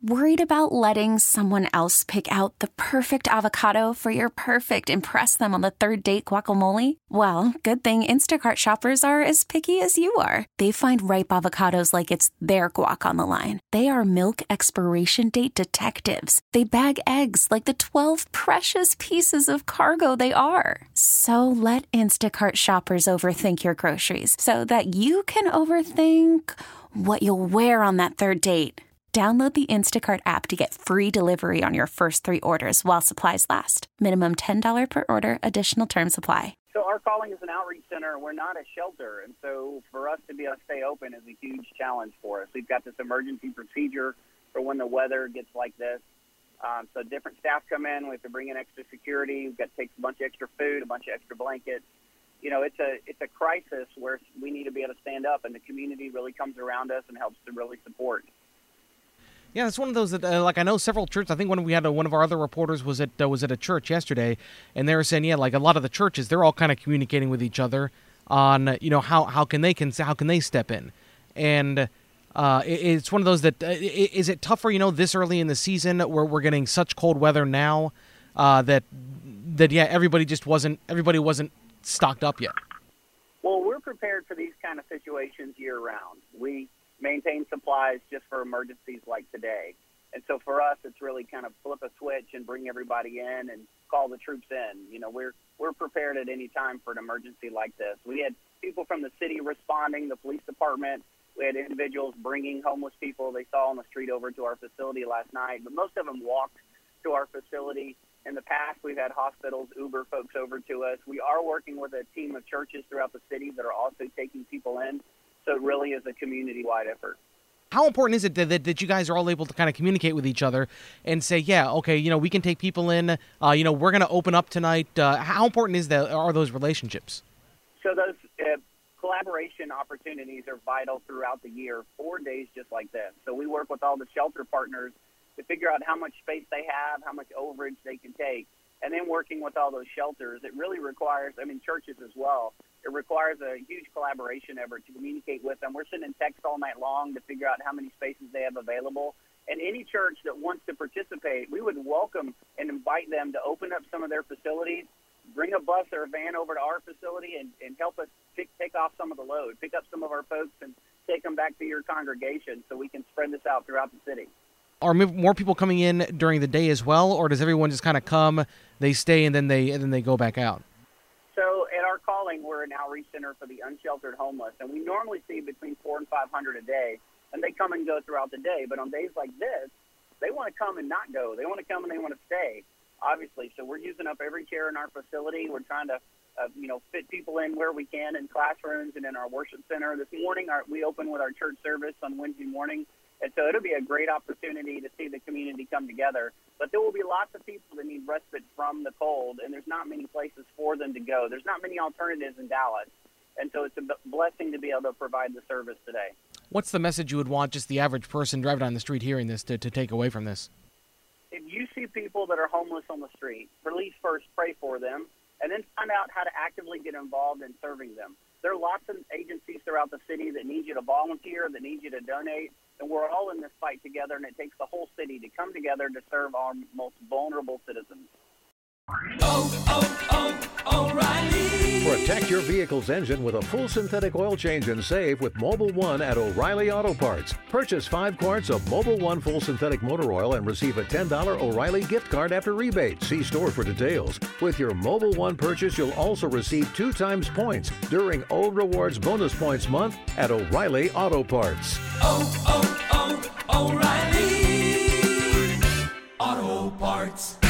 Worried about letting someone else pick out the perfect avocado for your perfect impress them on the third date guacamole? Well, good thing Instacart shoppers are as picky as you are. They find ripe avocados like it's their guac on the line. They are milk expiration date detectives. They bag eggs like the 12 precious pieces of cargo they are. So let Instacart shoppers overthink your groceries so that you can overthink what you'll wear on that third date. Download the Instacart app to get free delivery on your first 3 orders while supplies last. Minimum $10 per order. Additional terms apply. So our calling is an outreach center. We're not a shelter. And so for us to be able to stay open is a huge challenge for us. We've got this emergency procedure for when the weather gets like this. So different staff come in. We have to bring in extra security. We've got to take a bunch of extra food, a bunch of extra blankets. You know, it's a crisis where we need to be able to stand up, and the community really comes around us and helps to really support. Yeah, it's one of those that, I know several churches. I think when we had one of our other reporters was at a church yesterday, and they were saying, a lot of the churches, they're all kind of communicating with each other on, how can they step in, and it's one of those that is it tougher, this early in the season where we're getting such cold weather now that everybody wasn't stocked up yet. Well, we're prepared for these kind of situations year round. We maintain supplies just for emergencies like today. And so for us, it's really kind of flip a switch and bring everybody in and call the troops in. We're prepared at any time for an emergency like this. We had people from the city responding, the police department. We had individuals bringing homeless people they saw on the street over to our facility last night, but most of them walked to our facility. In the past, we've had hospitals Uber folks over to us. We are working with a team of churches throughout the city that are also taking people in. So it really is a community-wide effort. How important is it that you guys are all able to kind of communicate with each other and say, we can take people in, we're going to open up tonight. How important are those relationships? So those collaboration opportunities are vital throughout the year, 4 days just like this. So we work with all the shelter partners to figure out how much space they have, how much overage they can take, and then working with all those shelters. It really requires, churches as well, it requires a huge collaboration effort to communicate with them. We're sending texts all night long to figure out how many spaces they have available. And any church that wants to participate, we would welcome and invite them to open up some of their facilities, bring a bus or a van over to our facility and help us take off some of the load, pick up some of our folks and take them back to your congregation so we can spread this out throughout the city. Are more people coming in during the day as well, or does everyone just kind of come, they stay, and then they go back out? So at our calling, we're an outreach center for the unsheltered homeless, and we normally see between 400 and 500 a day, and they come and go throughout the day. But on days like this, they want to come and not go. They want to come and they want to stay, obviously. So we're using up every chair in our facility. We're trying to fit people in where we can in classrooms and in our worship center. This morning, we open with our church service on Wednesday morning. And so it'll be a great opportunity to see the community come together. But there will be lots of people that need respite from the cold, and there's not many places for them to go. There's not many alternatives in Dallas. And so it's a blessing to be able to provide the service today. What's the message you would want just the average person driving down the street hearing this to take away from this? If you see people that are homeless on the street, please first pray for them, and then find out how to actively get involved in serving them. There are lots of agencies throughout the city that need you to volunteer, that need you to donate. And we're all in this fight together, and it takes the whole city to come together to serve our most vulnerable citizens. O'Reilly. Protect your vehicle's engine with a full synthetic oil change and save with Mobil 1 at O'Reilly Auto Parts. Purchase 5 quarts of Mobil 1 full synthetic motor oil and receive a $10 O'Reilly gift card after rebate. See store for details. With your Mobil 1 purchase, you'll also receive 2 times points during O Rewards Bonus Points Month at O'Reilly Auto Parts. O'Reilly Auto Parts.